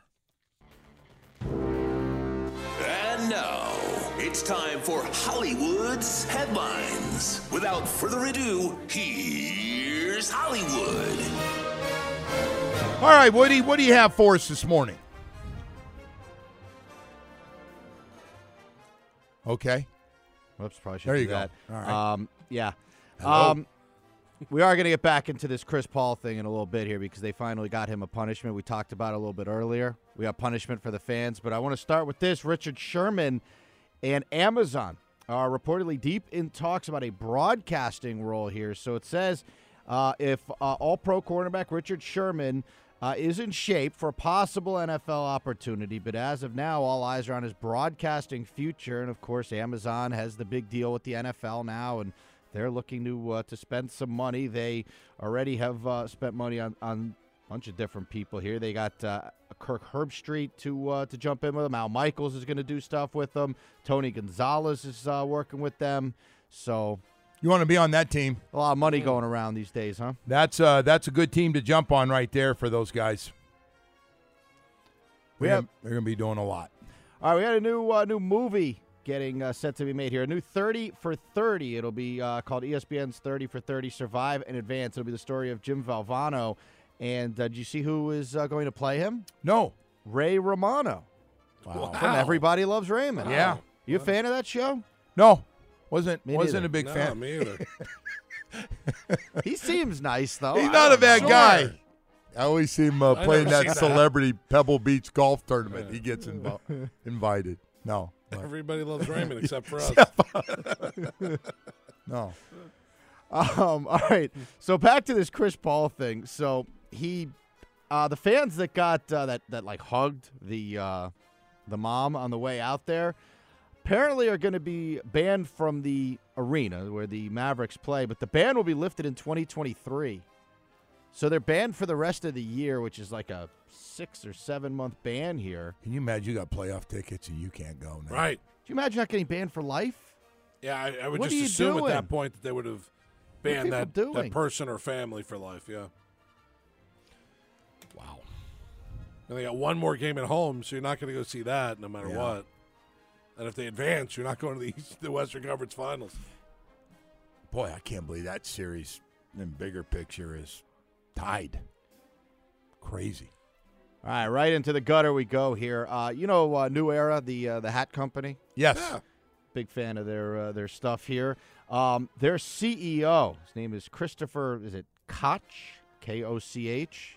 And now, it's time for Hollywood's headlines. Without further ado, here's Hollywood.
All right, Woody, what do you have for us this morning? Okay.
Whoops, probably should
There
do
you
that.
go. All right.
Yeah.
Hello.
We are going to get back into this Chris Paul thing in a little bit here because they finally got him a punishment. We talked about it a little bit earlier. We got punishment for the fans, but I want to start with this. Richard Sherman and Amazon are reportedly deep in talks about a broadcasting role here. So it says if all-pro cornerback Richard Sherman is in shape for a possible NFL opportunity, but as of now, all eyes are on his broadcasting future. And, of course, Amazon has the big deal with the NFL now, and they're looking to spend some money. They already have spent money on a bunch of different people here. They got Kirk Herbstreit to jump in with them. Al Michaels is going to do stuff with them. Tony Gonzalez is working with them. So
you want to be on that team.
A lot of money going around these days, huh?
That's a good team to jump on right there for those guys. They're going to be doing a lot.
All right, we got a new movie getting set to be made here. A new 30 for 30. It'll be called ESPN's 30 for 30 Survive in Advance. It'll be the story of Jim Valvano. And did you see who is going to play him?
No.
Ray Romano.
Wow.
From Everybody Loves Raymond.
Yeah.
You a fan of that show?
No. Wasn't
neither.
a big fan.
Me either.
He seems nice, though.
He's not a bad
Sure.
guy. I always see him playing
never
that
seen that.
celebrity Pebble Beach golf tournament. He gets invited. No.
Everybody loves Raymond except for us.
No.
All right. So back to this Chris Paul thing. So he, the fans that got that like hugged the mom on the way out there, apparently are going to be banned from the arena where the Mavericks play. But the ban will be lifted in 2023. So they're banned for the rest of the year, which is like a 6 or 7 month ban here.
Can you imagine you got playoff tickets and you can't go now?
Right.
Can you imagine not getting banned for life?
Yeah, I would
What
just
are you
assume
doing?
at that point that they would have banned
What are people
that
doing?
person or family for life, yeah.
Wow.
And they got one more game at home, so you're not going to go see that no matter what. And if they advance, you're not going to the Western Conference Finals.
Boy, I can't believe that series in bigger picture is tied. Crazy.
All right, right into the gutter we go here. New Era, the hat company?
Yes.
Yeah.
Big fan of their stuff here. Their CEO, his name is Christopher, is it Koch? K-O-C-H?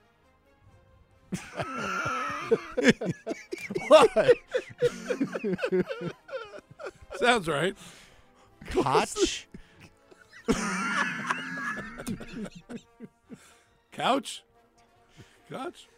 What?
Sounds right.
Koch?
Couch? Couch?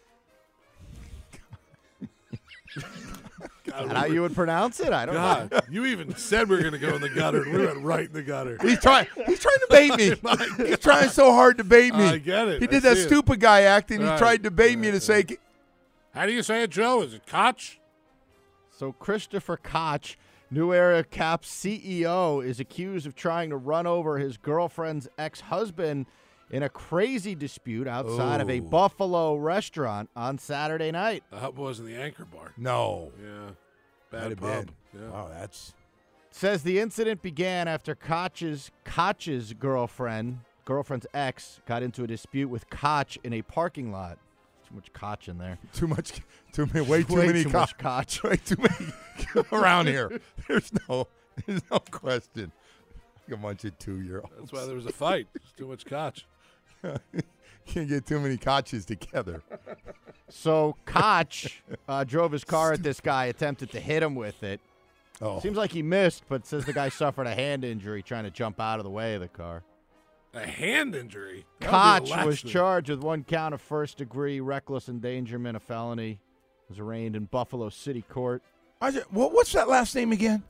Is that how you would pronounce it? I don't know.
God, you even said we were going to go in the gutter, and we went right in the gutter.
He's trying to bait me. He's trying so hard to bait me.
I get it.
He
I
did that
see it.
stupid guy acting.
Right.
He tried to bait me to say,
How do you say it, Joe? Is it Koch?
So Christopher Koch, New Era Caps CEO, is accused of trying to run over his girlfriend's ex-husband in a crazy dispute outside of a Buffalo restaurant on Saturday night.
I hope it wasn't the Anchor Bar.
no.
Yeah.
Might
Bad
have
pub.
been.
Yeah.
Wow, that's
Says the incident began after Koch's girlfriend's ex, got into a dispute with Koch in a parking lot. Too much Koch in there.
way too many
much Koch.
Way too many around here. There's no question. Like a bunch of 2-year-olds.
That's why there was a fight. There's too much Koch.
Can't get too many Koches together.
So Koch drove his car at this guy, attempted to hit him with it.
Oh.
Seems like he missed, but says the guy suffered a hand injury trying to jump out of the way of the car.
A hand injury?
Koch was charged with 1 count of first-degree reckless endangerment, a felony. Was arraigned in Buffalo City Court.
What's that last name again?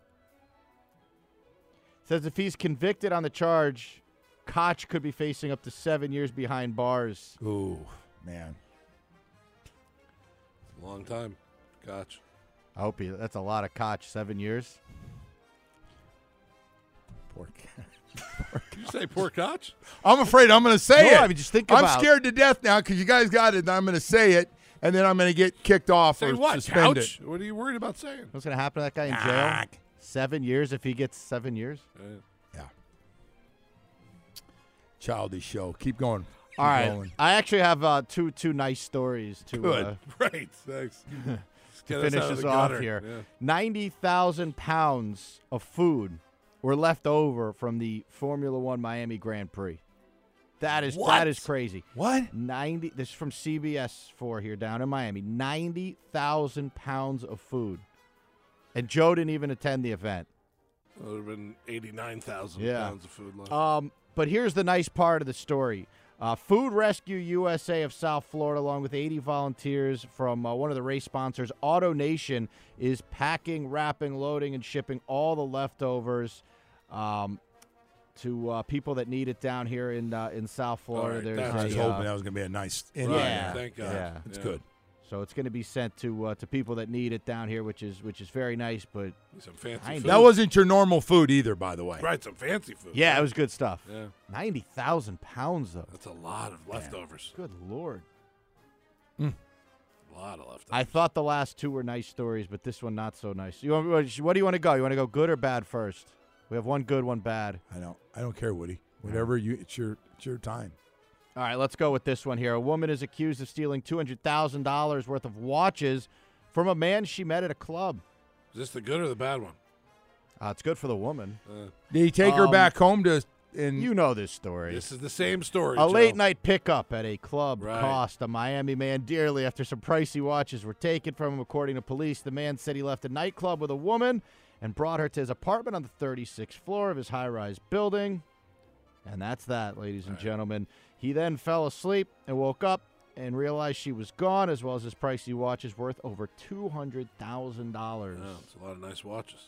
Says if he's convicted on the charge, Koch could be facing up to 7 years behind bars.
Ooh, man.
A long time, Koch.
I hope that's a lot of Koch, 7 years.
Poor
Did you say poor Koch?
I'm afraid I'm going to say it.
I mean, just think
I'm
about
scared to death now because you guys got it, and I'm going to say it, and then I'm going to get kicked off
Say
or
what,
suspended.
Couch? What are you worried about saying?
What's going to happen to that guy in jail? 7 years if he gets 7 years?
Yeah. Childish show. Keep going. Keep
All right.
going.
I actually have two nice stories to
Good.
Great, thanks.
to finish us off here.
Yeah.
90,000 pounds of food were left over from the Formula One Miami Grand Prix. That is crazy.
What?
90. This is from CBS 4 here down in Miami. 90,000 pounds of food, and Joe didn't even attend the event.
It would have been 89,000 pounds of food left.
But here's the nice part of the story. Food Rescue USA of South Florida, along with 80 volunteers from one of the race sponsors, Auto Nation, is packing, wrapping, loading, and shipping all the leftovers to people that need it down here in South Florida.
Right, I was hoping that was going to be a nice invite.
Yeah,
thank God.
Yeah,
it's good.
So it's going to be sent to people that need it down here, which is very nice. But
some fancy food.
That wasn't your normal food either, by the way.
Right, some fancy food.
Yeah, it was good stuff.
Yeah.
90,000 pounds, though.
That's a lot of leftovers.
Good Lord.
A lot of leftovers.
I thought the last two were nice stories, but this one not so nice. What do you want to go? You want to go good or bad first? We have one good, one bad.
I don't care, Woody. Whatever it's your time.
All right, let's go with this one here. A woman is accused of stealing $200,000 worth of watches from a man she met at a club.
Is this the good or the bad one?
It's good for the woman.
Did he take her back home to?
You know this story.
This is the same story.
A
Joe.
late-night pickup at a club
Right.
cost a Miami man dearly after some pricey watches were taken from him, according to police. The man said he left a nightclub with a woman and brought her to his apartment on the 36th floor of his high-rise building. And that's that, ladies and gentlemen. He then fell asleep and woke up and realized she was gone, as well as his pricey watches worth over $200,000.
Yeah, it's a lot of nice watches.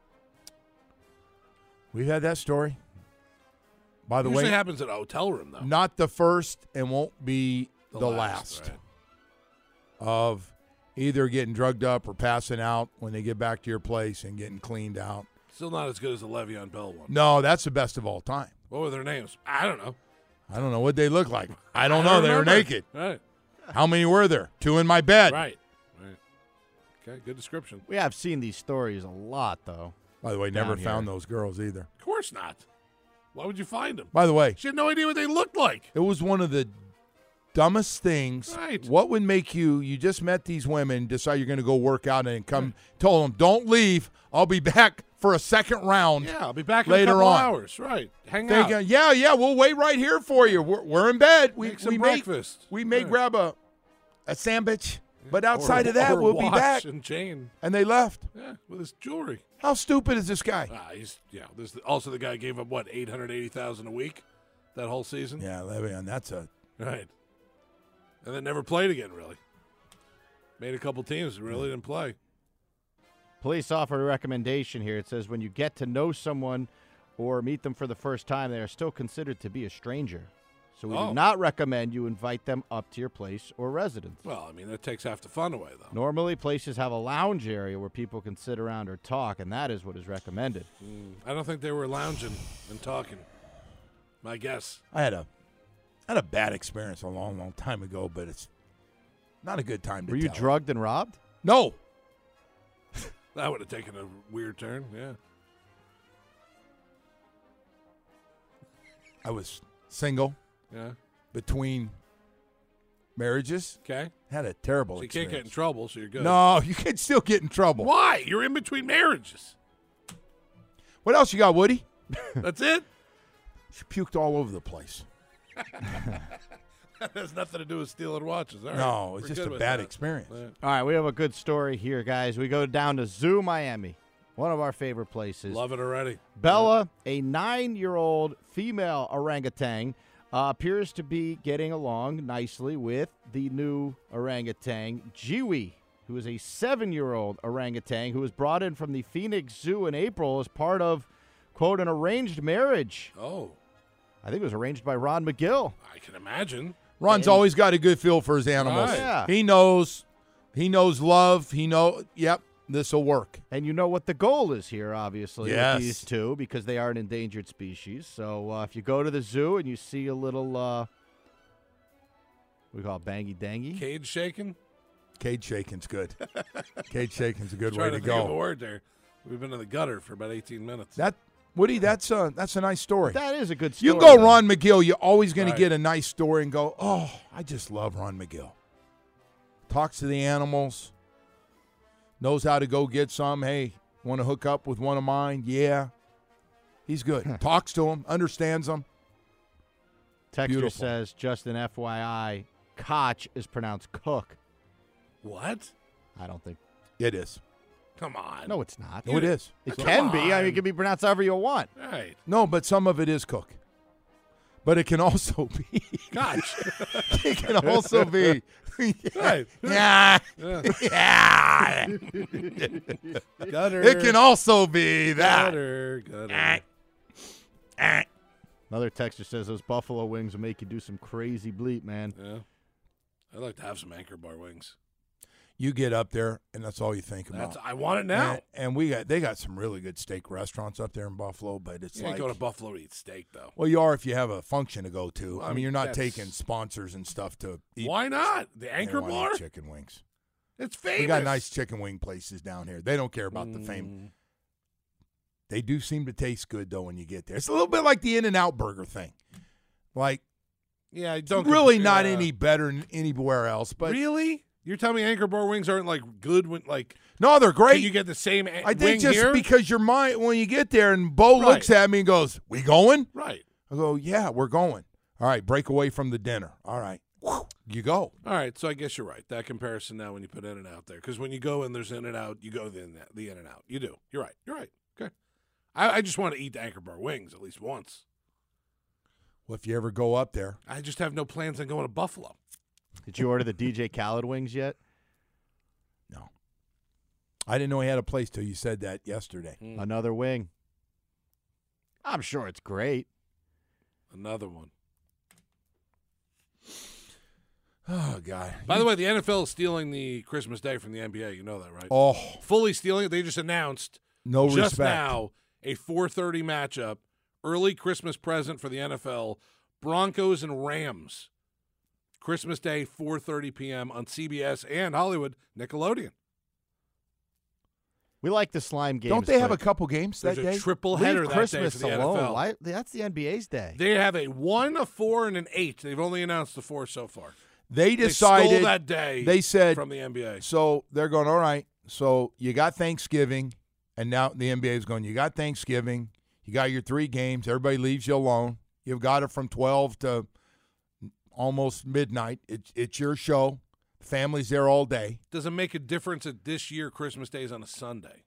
We've had that story. By the
Usually
way,
happens at a hotel room, though.
Not the first and won't be the last
right.
of either getting drugged up or passing out when they get back to your place and getting cleaned out.
Still not as good as the Le'Veon Bell one.
No, that's the best of all time.
What were their names? I don't know.
I don't know what they look like. I don't know. They were
remember.
naked.
Right.
How many were there? 2 in my bed.
Right. Okay, good description.
We have seen these stories a lot, though.
By the way, never
down
found
here.
those girls either.
Of course not. Why would you find them?
By the way,
She had no idea what they looked like.
it was one of the dumbest things.
Right.
What would make you just met these women, decide you're going to go work out and come, told them, don't leave. I'll be back for a second round.
Yeah, I'll be back in
later
a couple
on.
hours. Right. Hang
Thinking,
out.
yeah, we'll wait right here for you. We're in bed.
Make some breakfast.
We may
Right.
grab a sandwich, but outside of that,
or
we'll be
watch
back.
And chain.
And they left.
Yeah, with his jewelry.
How stupid is this guy?
This also the guy gave up what, $880,000 a week that whole season.
Yeah, Le'Veon, that's a
Right. And then never played again. Really. Made a couple teams, really didn't play.
Police offered a recommendation here. It says when you get to know someone or meet them for the first time, they are still considered to be a stranger. So we do not recommend you invite them up to your place or residence.
Well, I mean, that takes half the fun away, though.
Normally, places have a lounge area where people can sit around or talk, and that is what is recommended.
I don't think they were lounging and talking. My guess.
I had a bad experience a long, long time ago, but it's not a good time to
Were you
tell.
drugged and robbed?
No.
That would have taken a weird turn, yeah.
I was single.
Yeah.
Between marriages.
Okay.
Had a terrible
So you
experience.
can't get in trouble, so you're good.
No, you can still get in trouble.
Why? You're in between marriages.
What else you got, Woody?
That's it?
She puked all over the place.
That has nothing to do with stealing watches. All right.
No, it's
We're
just
good
a
with
bad
that.
experience.
All right.
All right, we have a good story here, guys. We go down to Zoo Miami, one of our favorite places.
Love it already.
Bella, a 9-year-old female orangutan, appears to be getting along nicely with the new orangutan, Jiwi, who is a 7-year-old orangutan who was brought in from the Phoenix Zoo in April as part of, quote, an arranged marriage.
Oh.
I think it was arranged by Ron McGill.
I can imagine.
Ron's always got a good feel for his animals.
Right. Yeah.
He knows love. Yep, this will work.
And you know what the goal is here, obviously,
Yes.
with these two, because they are an endangered species. So if you go to the zoo and you see a little, we call it bangy-dangy.
Cage shaking?
Cage shaking's good. Cage shaking's a good way
Trying
to
to think of a
go.
word there. We've been in the gutter for about 18 minutes.
Woody, that's a nice story.
That is a good story.
You go Ron McGill, you're always going
Right.
to get a nice story and go, oh, I just love Ron McGill. Talks to the animals, knows how to go get some. Hey, want to hook up with one of mine? Yeah. He's good. Talks to them, understands them.
Texter
Beautiful.
says, just an FYI, Koch is pronounced Cook.
What?
I don't think.
It is.
Come on.
No, it's not.
No, it is.
It
Come
can be. I mean,
on.
it can be pronounced however you want.
Right.
No, but some of it is Cook. But it can also be.
Koch.
It can also be.
Right.
Yeah.
Yeah. Gutter.
It can also be that.
Gutter.
Another texter says those buffalo wings will make you do some crazy bleep, man.
Yeah. I'd like to have some Anchor Bar wings.
You get up there, and that's all you think about.
I want it now.
And they got some really good steak restaurants up there in Buffalo, but it's
You
like
ain't go to Buffalo to eat steak, though.
well, you are if you have a function to go to.
Well,
I mean, you're not
that's-
taking sponsors and stuff to eat.
Why not? The
They
Anchor
wanna
Bar?
eat chicken wings.
It's famous.
We got nice chicken wing places down here. They don't care about the fame. They do seem to taste good though when you get there. It's a little bit like the In-N-Out burger thing. Like,
Yeah,
it's
don't
really
compare-
not any better than anywhere else. But
really? You're telling me Anchor Bar wings aren't like good when like
no, they're great.
Can you get the same
I
wing
think just
here?
because your mind when you get there and Bo looks at me and goes, "We going?"
Right.
I go, "Yeah, we're going." All right, break away from the dinner. All right, you go.
All right, so I guess you're right. That comparison now when you put In-N-Out there, because when you go and there's In-N-Out, you go the In-N-Out. You do. You're right. You're right. Okay. I just want to eat the Anchor Bar wings at least once.
Well, if you ever go up there,
I just have no plans on going to Buffalo.
Did you order the DJ Khaled wings yet?
No. I didn't know he had a place till you said that yesterday.
Another wing. I'm sure it's great.
Another one.
Oh, God.
By the way, the NFL is stealing the Christmas Day from the NBA. You know that, right?
Oh.
Fully stealing it. They just announced
No
just
respect.
now a 4:30 matchup, early Christmas present for the NFL, Broncos and Rams. Christmas Day, 4:30 p.m. on CBS and Hollywood Nickelodeon.
We like the slime games.
Don't they have a
but
couple games that
There's
day?
a triple
leave
header that
Christmas
day for the
alone.
NFL.
Why? That's the NBA's day.
They have a 1, a 4, and an 8. They've only announced the 4 so far.
They decided
stole that day.
They said
from the NBA.
So they're going, all right. So you got Thanksgiving, and now the NBA is going. You got Thanksgiving. You got your 3 games. Everybody leaves you alone. You've got it from 12 to almost midnight. It's your show. Family's there all day.
Does it make a difference that this year Christmas Day is on a Sunday?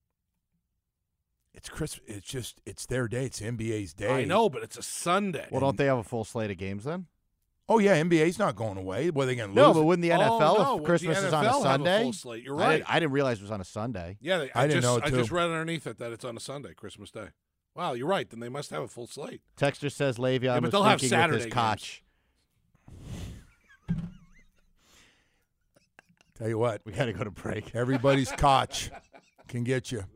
It's Christmas. It's their day. It's NBA's day.
I know, but it's a Sunday.
Well, don't they have a full slate of games then?
Oh yeah, NBA's not going away. What are they going to lose?
No, but wouldn't the
Oh,
NFL
no,
if Christmas
the
is on
NFL
a
have a
Sunday?
full slate. You're right.
I didn't realize it was on a Sunday.
Yeah,
I didn't know it,
I
too.
just read underneath it that it's on a Sunday, Christmas Day. Wow, you're right. Then they must have a full slate.
Texter says Le'Veon
but
was
they'll have
thinking with
Saturday
his Koch.
Tell you what,
We got to go to break.
everybody's Koch can get you.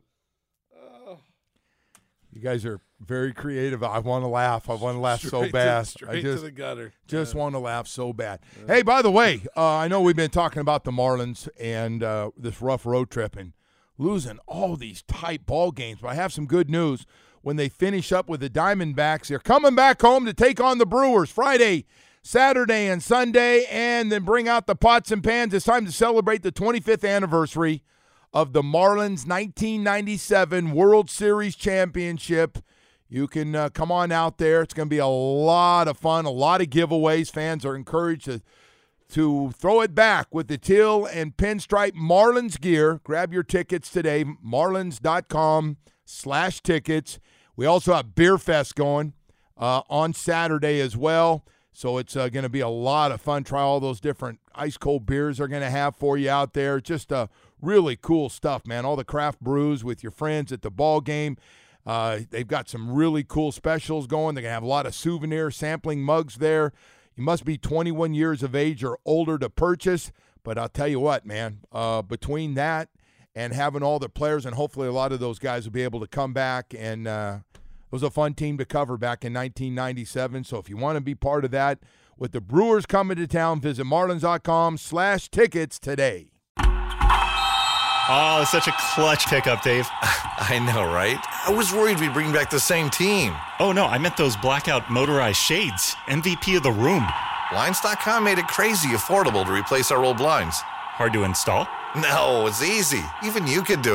You guys are very creative. I want to laugh. I want to laugh so
Straight
bad.
straight
I just
to the gutter.
Just want to laugh so bad. Hey, by the way, I know we've been talking about the Marlins and this rough road trip and losing all these tight ball games, but I have some good news. When they finish up with the Diamondbacks, they're coming back home to take on the Brewers Friday, Saturday, and Sunday, and then bring out the pots and pans. It's time to celebrate the 25th anniversary of the Marlins' 1997 World Series championship. You can come on out there. It's going to be a lot of fun, a lot of giveaways. Fans are encouraged to throw it back with the teal and pinstripe Marlins gear. Grab your tickets today, marlins.com/tickets. We also have Beer Fest going on Saturday as well. So it's going to be a lot of fun. Try all those different ice-cold beers they're going to have for you out there. Just really cool stuff, man. All the craft brews with your friends at the ball game. They've got some really cool specials going. They're going to have a lot of souvenir sampling mugs there. You must be 21 years of age or older to purchase. But I'll tell you what, man, between that and having all the players, and hopefully a lot of those guys will be able to come back, and it was a fun team to cover back in 1997. So if you want to be part of that, with the Brewers coming to town, visit marlins.com/tickets today.
Oh, it's such a clutch pickup, Dave.
I know, right? I was worried we'd bring back the same team.
Oh, no, I meant those blackout motorized shades. MVP of the room.
Blinds.com made it crazy affordable to replace our old blinds.
Hard to install?
No, it's easy. Even you could do it.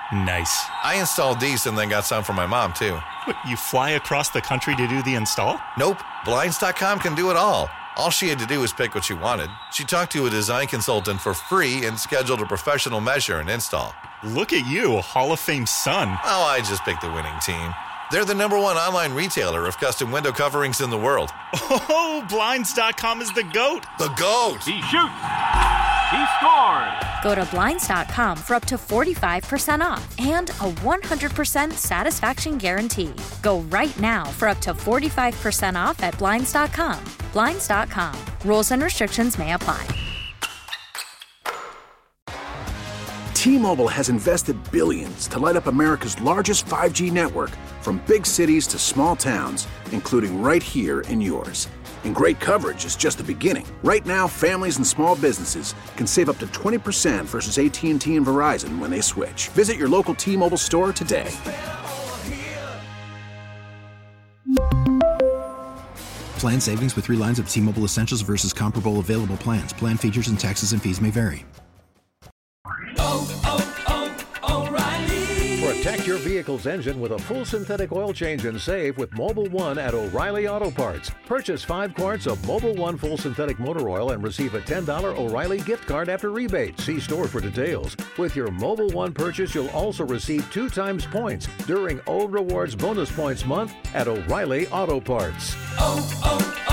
Nice.
I installed these and then got some for my mom, too.
What, you fly across the country to do the install?
Nope. Blinds.com can do it all. All she had to do was pick what she wanted. She talked to a design consultant for free and scheduled a professional measure and install.
Look at you, Hall of Fame son.
Oh, I just picked the winning team. They're the #1 online retailer of custom window coverings in the world.
Oh, Blinds.com is the GOAT.
The GOAT!
He shoots. He scored.
Go to Blinds.com for up to 45% off and a 100% satisfaction guarantee. Go right now for up to 45% off at Blinds.com. Blinds.com. Rules and restrictions may apply.
T-Mobile has invested billions to light up America's largest 5G network, from big cities to small towns, including right here in yours. And great coverage is just the beginning. Right now, families and small businesses can save up to 20% versus AT&T and Verizon when they switch. Visit your local T-Mobile store today.
Plan savings with 3 lines of T-Mobile Essentials versus comparable available plans. Plan features and taxes and fees may vary.
Protect your vehicle's engine with a full synthetic oil change and save with Mobil 1 at O'Reilly Auto Parts. Purchase 5 quarts of Mobil 1 full synthetic motor oil and receive a $10 O'Reilly gift card after rebate. See store for details. With your Mobil 1 purchase, you'll also receive 2 times points during O Rewards Bonus Points Month at O'Reilly Auto Parts.